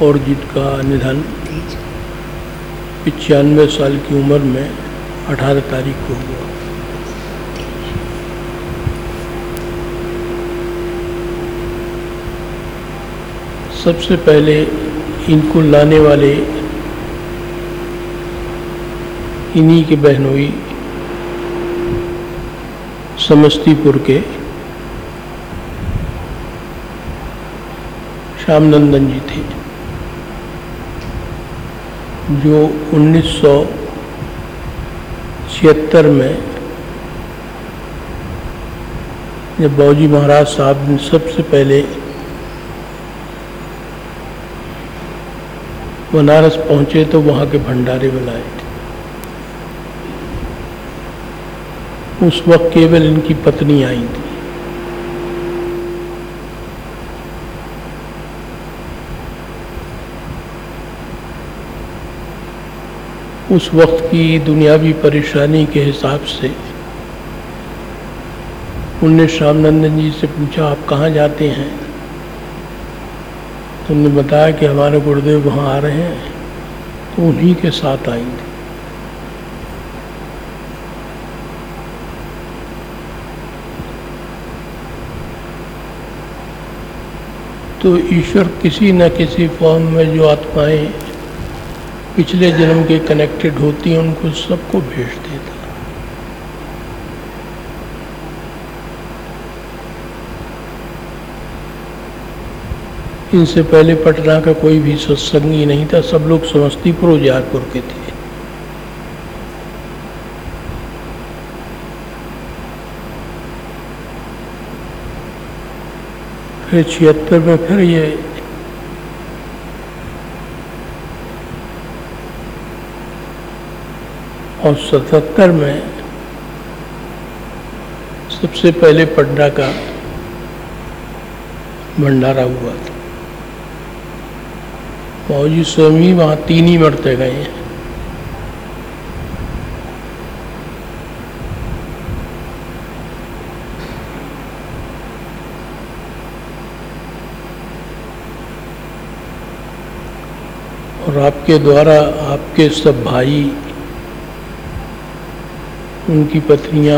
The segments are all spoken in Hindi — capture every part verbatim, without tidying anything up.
और जिनका निधन पचानवे साल की उम्र में अठारह तारीख को हुआ। सबसे पहले इनको लाने वाले इन्हीं के बहनोई समस्तीपुर के श्यामनंदन जी थे, जो उन्नीस सौ छिहत्तर में जब बाबूजी महाराज साहब ने सबसे पहले बनारस पहुंचे तो वहाँ के भंडारे बनाए थे। उस वक्त केवल इनकी पत्नी आई थी। उस वक्त की दुनियावी परेशानी के हिसाब से उनने श्यामनंदन जी से पूछा, आप कहाँ जाते हैं? तो उन्होंने बताया कि हमारे गुरुदेव वहाँ आ रहे हैं, तो उन्हीं के साथ आएंगे। तो ईश्वर किसी न किसी फॉर्म में जो आत्माएं पिछले जन्म के कनेक्टेड होती हैं, उनको सबको भेज देता। इनसे पहले पटना का कोई भी सत्संगी नहीं था, सब लोग समस्तीपुर उजियारपुर के थे। फिर छिहत्तर में फिर ये और सतहत्तर में सबसे पहले पटना का भंडारा हुआ था। बाबूजी स्वयं ही वहाँ तीन ही मरते गए हैं। और आपके द्वारा आपके सब भाई, उनकी पत्नियां,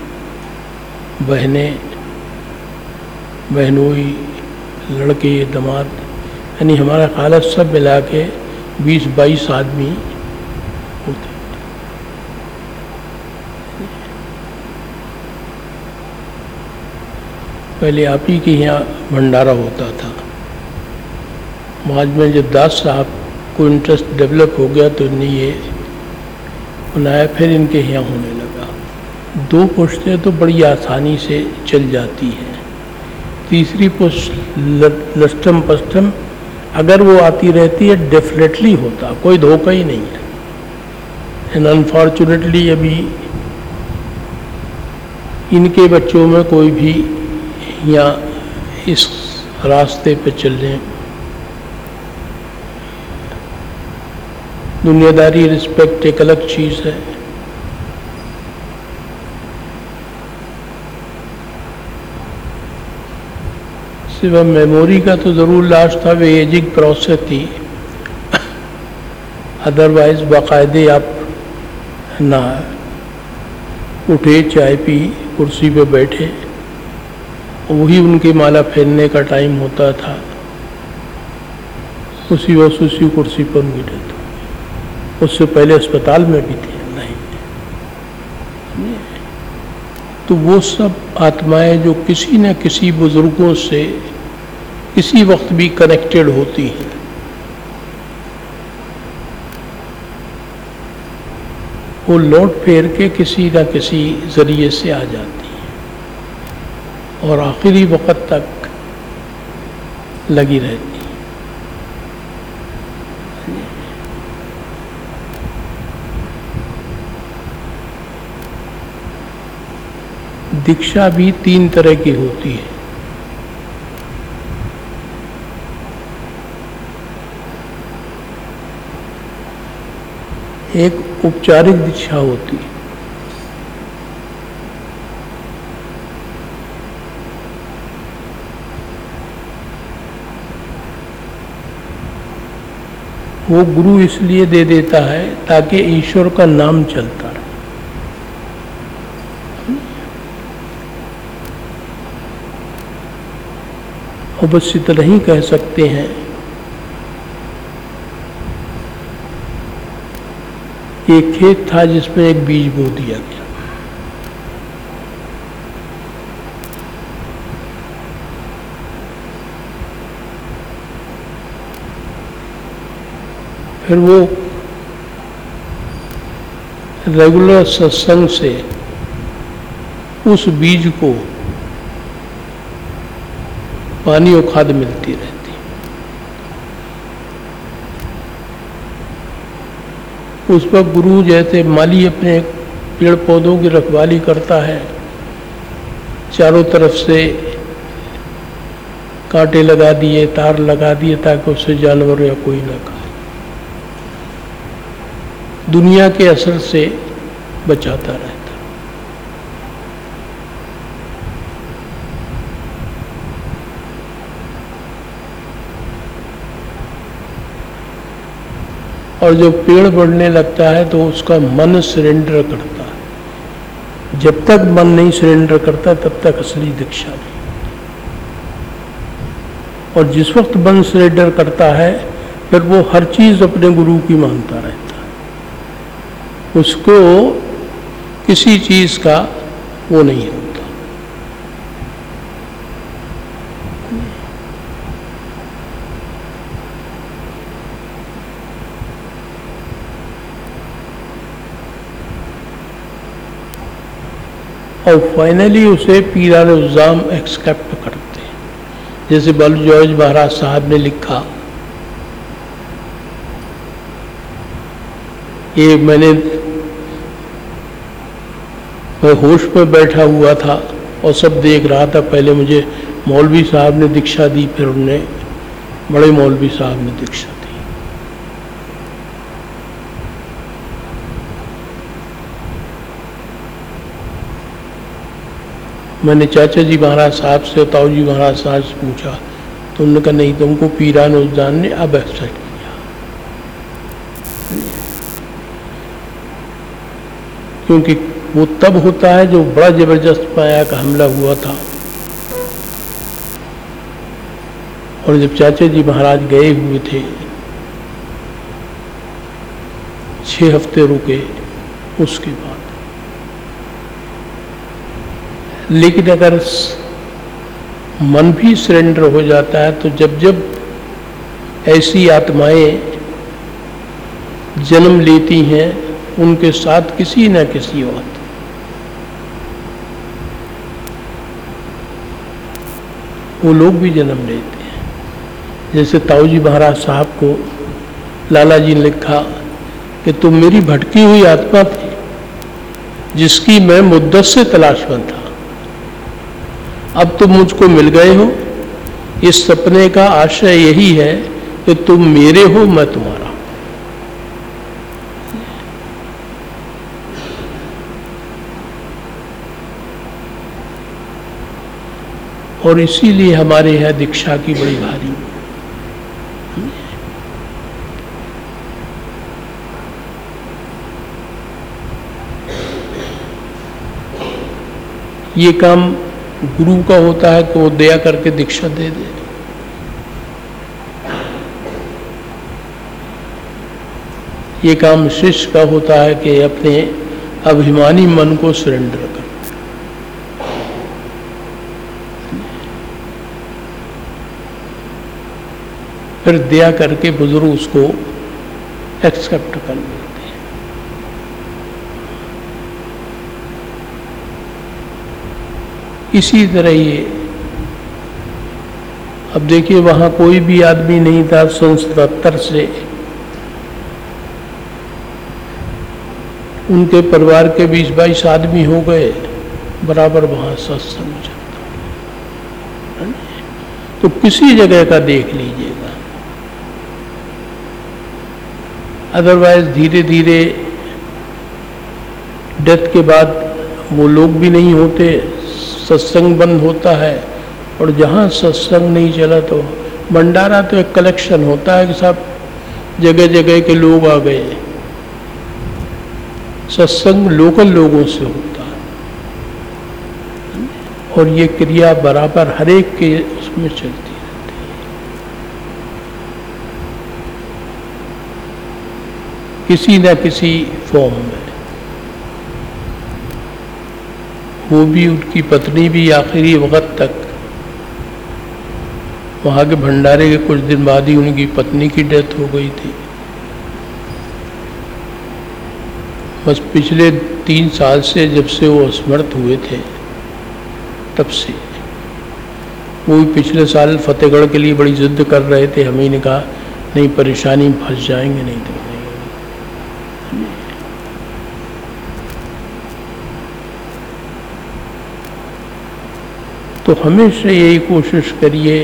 बहनें, बहनोई, लड़के, दामाद, यानी हमारा खाला सब मिला के बीस बाईस आदमी होते। पहले आप ही के यहाँ भंडारा होता था। बाद में जब दास साहब को इंटरेस्ट डेवलप हो गया तो इन्हें ये बनाया, फिर इनके यहाँ होने लगा। दो पुश्तें तो बड़ी आसानी से चल जाती हैं, तीसरी पुश्त लष्टम पष्टम अगर वो आती रहती है डेफिनेटली होता, कोई धोखा ही नहीं है। एंड अनफॉर्चुनेटली अभी इनके बच्चों में कोई भी या इस रास्ते पे चलने, दुनियादारी रिस्पेक्ट एक अलग चीज़ है। सिर्फ मेमोरी का तो ज़रूर लाश था, वे एजिंग प्रोसेस थी। अदरवाइज बाकायदे आप ना उठे, चाय पी, कुर्सी पे बैठे, वही उनके माला फेरने का टाइम होता था, उसी वक्त उसी कुर्सी पर उनकी डेथ। उससे पहले अस्पताल में भी थे नहीं। तो वो सब आत्माएं जो किसी न किसी बुजुर्गों से किसी वक्त भी कनेक्टेड होती हैं, वो लौट फेर के किसी न किसी जरिए से आ जाती हैं और आखिरी वक्त तक लगी रहती हैं। दीक्षा भी तीन तरह की होती है। एक औपचारिक दीक्षा होती है, वो गुरु इसलिए दे देता है ताकि ईश्वर का नाम चलता रहे। और बस इतना ही कह सकते हैं कि एक खेत था जिसमें एक बीज बो दिया गया। फिर वो रेगुलर सत्संग से उस बीज को पानी और खाद मिलती रहती। उस पर गुरु जैसे माली अपने पेड़ पौधों की रखवाली करता है, चारों तरफ से कांटे लगा दिए, तार लगा दिए ताकि उससे जानवर या कोई ना खाए, दुनिया के असर से बचाता रहता। और जब पेड़ बढ़ने लगता है तो उसका मन सरेंडर करता है। जब तक मन नहीं सरेंडर करता तब तक असली दीक्षा नहीं। और जिस वक्त मन सरेंडर करता है फिर वो हर चीज अपने गुरु की मानता रहता है, उसको किसी चीज का वो नहीं होता। और फाइनली उसे पीर-ए-उज़्ज़ाम एक्सेप्ट करते हैं। जैसे बल्लभ जॉर्ज महाराज साहब ने लिखा, ये मैंने मैं होश में बैठा हुआ था और सब देख रहा था। पहले मुझे मौलवी साहब ने दीक्षा दी, फिर उन्हें बड़े मौलवी साहब ने दीक्षा दी। मैंने चाचा जी महाराज साहब से, ताऊ जी महाराज साहब से पूछा तो उन्होंने कहा नहीं, तुमको पीर-ए-उज़्ज़ाम ने अब एक्सेप्ट किया। क्योंकि वो तब होता है जो बड़ा जबरदस्त माया का हमला हुआ था। और जब चाचा जी महाराज गए हुए थे, छह हफ्ते रुके उसके बाद। लेकिन अगर मन भी सरेंडर हो जाता है तो जब जब ऐसी आत्माएं जन्म लेती हैं उनके साथ किसी न किसी वक्त वो लोग भी जन्म लेते हैं। जैसे ताऊ जी महाराज साहब को लाला जी ने लिखा कि तुम मेरी भटकी हुई आत्मा थी जिसकी मैं मुद्दत से तलाश में था, अब तुम मुझको मिल गए हो। इस सपने का आशय यही है कि तुम मेरे हो, मैं तुम्हारा। और इसीलिए हमारे यहाँ दीक्षा की बड़ी भारी ये काम गुरु का होता है कि वो दया करके दीक्षा दे दे। ये काम शिष्य का होता है कि अपने अभिमानी मन को सरेंडर कर। फिर दया करके बुजुर्ग उसको एक्सेप्ट कर लेते हैं। इसी तरह ये अब देखिए, वहां कोई भी आदमी नहीं था। सन सतहत्तर से उनके परिवार के बीस बाईस आदमी हो गए, बराबर वहां सत्संग चलता। तो किसी जगह का देख लीजिएगा, अदरवाइज धीरे धीरे डेथ के बाद वो लोग भी नहीं होते, सत्संग बंद होता है। और जहाँ सत्संग नहीं चला तो भंडारा तो एक कलेक्शन होता है कि साहब जगह जगह के लोग आ गए। सत्संग लोकल लोगों से होता है और ये क्रिया बराबर हर एक के उसमें चलती रहती है। किसी न किसी फॉर्म में। वो भी, उनकी पत्नी भी आखिरी वक्त तक, वहाँ के भंडारे के कुछ दिन बाद ही उनकी पत्नी की डेथ हो गई थी। बस पिछले तीन साल से, जब से वो असमर्थ हुए थे, तब से। वो भी पिछले साल फतेहगढ़ के लिए बड़ी जिद कर रहे थे। हमें ने कहा नहीं, परेशानी में फंस जाएंगे, नहीं तो नहीं। तो हमेशा यही कोशिश करिए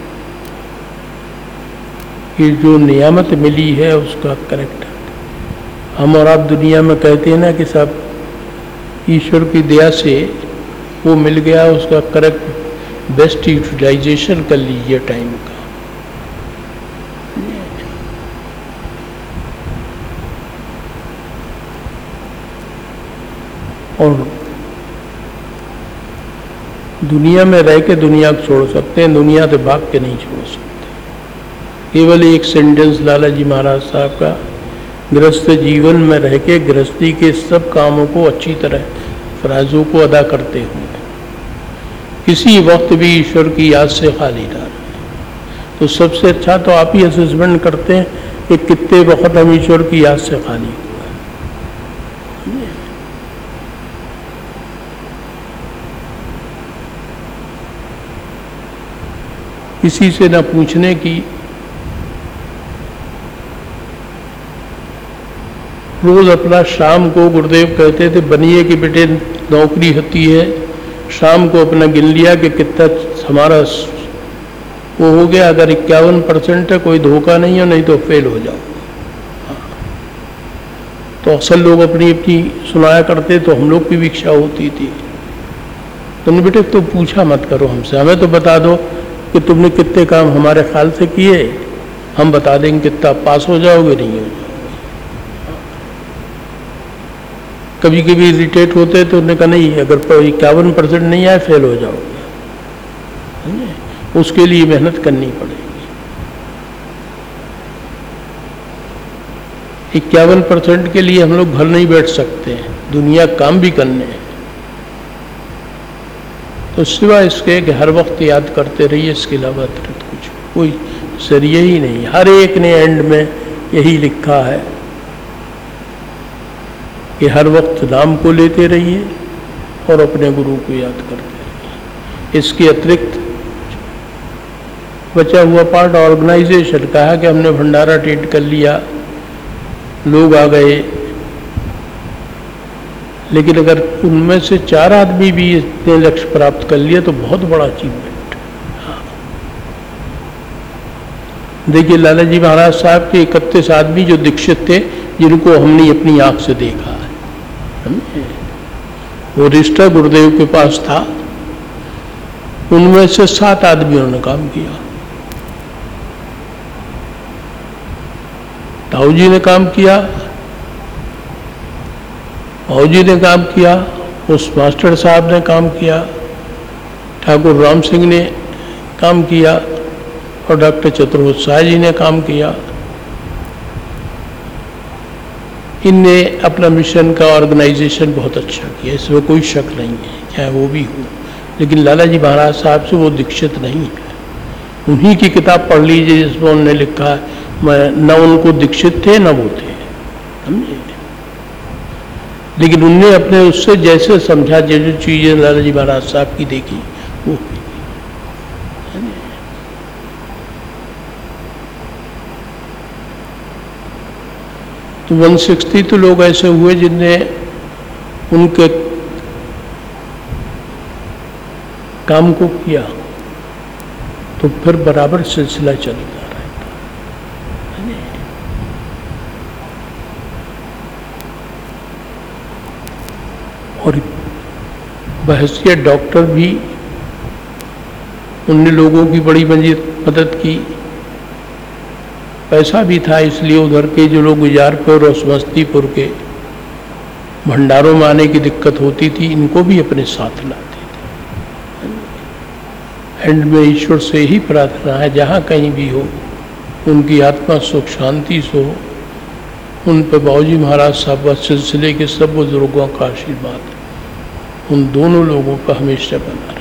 कि जो नियामत मिली है उसका करेक्ट। हम और आप दुनिया में कहते हैं ना कि सब ईश्वर की दया से वो मिल गया, उसका करेक्ट बेस्ट यूटिलाइजेशन कर लीजिए टाइम का। और दुनिया में रह के दुनिया को छोड़ सकते हैं, दुनिया से भाग के नहीं छोड़ सकते। केवल एक सेंटेंस लाला जी महाराज साहब का, गृहस्थ जीवन में रह के गृहस्थी के सब कामों को अच्छी तरह फराजों को अदा करते हुए किसी वक्त भी ईश्वर की याद से खाली ना रहे। तो सबसे अच्छा तो आप ही असेसमेंट करते हैं कि कितने वक्त हम ईश्वर की याद से खाली हुए। किसी से ना पूछने की, रोज अपना शाम को गुरुदेव कहते थे बनिए कि बेटे नौकरी होती है, शाम को अपना गिन लिया कि कितना हमारा वो हो गया। अगर इक्यावन परसेंट है कोई धोखा नहीं है, नहीं तो फेल हो जाओ। तो अक्सर लोग अपनी अपनी सुनाया करते, तो हम लोग की भी इच्छा होती थी। तुमने बेटे तो पूछा मत करो हमसे, हमें तो बता दो कि तुमने कितने काम हमारे ख्याल से किए, हम बता देंगे कितना पास हो जाओगे, नहीं हो जाओगे। कभी कभी इरिटेट होते तो उन्होंने कहा नहीं, अगर इक्यावन परसेंट नहीं आए फेल हो जाओगे, उसके लिए मेहनत करनी पड़ेगी। इक्यावन परसेंट के लिए हम लोग घर नहीं बैठ सकते हैं, दुनिया काम भी करने हैं। तो सिवा इसके कि हर वक्त याद करते रहिए, इसके अलावा अतिरिक्त कुछ कोई जरिए ही नहीं। हर एक ने एंड में यही लिखा है कि हर वक्त नाम को लेते रहिए और अपने गुरु को याद करते रहिए। इसके अतिरिक्त बचा हुआ पार्ट ऑर्गेनाइजेशन का है कि हमने भंडारा अटेंड कर लिया, लोग आ गए, लेकिन अगर उनमें से चार आदमी भी इतने लक्ष्य प्राप्त कर लिया तो बहुत बड़ा अचीवमेंट। हाँ। देखिए लाला जी महाराज साहब के इकतीस आदमी जो दीक्षित थे, जिनको हमने अपनी आंख से देखा है, वो रिश्ता गुरुदेव के पास था, उनमें से सात आदमियों ने काम किया। ताऊ जी ने काम किया, भाऊ जी ने काम किया, उस मास्टर साहब ने काम किया, ठाकुर राम सिंह ने काम किया और डॉक्टर चतुर्भुज शाह जी ने काम किया। इनने अपना मिशन का ऑर्गेनाइजेशन बहुत अच्छा किया, इसमें कोई शक नहीं है, चाहे वो भी हो। लेकिन लाला जी महाराज साहब से वो दीक्षित नहीं है। उन्हीं की किताब पढ़ लीजिए जिसमें उन्होंने लिखा है, मैं न उनको दीक्षित थे न वो थे, समझे। लेकिन उनने अपने उससे जैसे समझा, जो जो चीजें लाला जी महाराज साहब की देखी वो हुई। तो एक सौ साठ तो लोग ऐसे हुए जिनने उनके काम को किया, तो फिर बराबर सिलसिला चलता रहता। और बहसियत डॉक्टर भी उनने लोगों की बड़ी मदद की। पैसा भी था, इसलिए उधर के जो लोग गुजारपुर और समस्तीपुर के भंडारों में आने की दिक्कत होती थी, इनको भी अपने साथ लाते थे। एंड में ईश्वर से ही प्रार्थना है, जहाँ कहीं भी हो उनकी आत्मा सुख शांति से हो। उन पर बाबूजी महाराज साहब व सिलसिले के सब बुजुर्गों का आशीर्वाद उन दोनों लोगों पर हमेशा बना।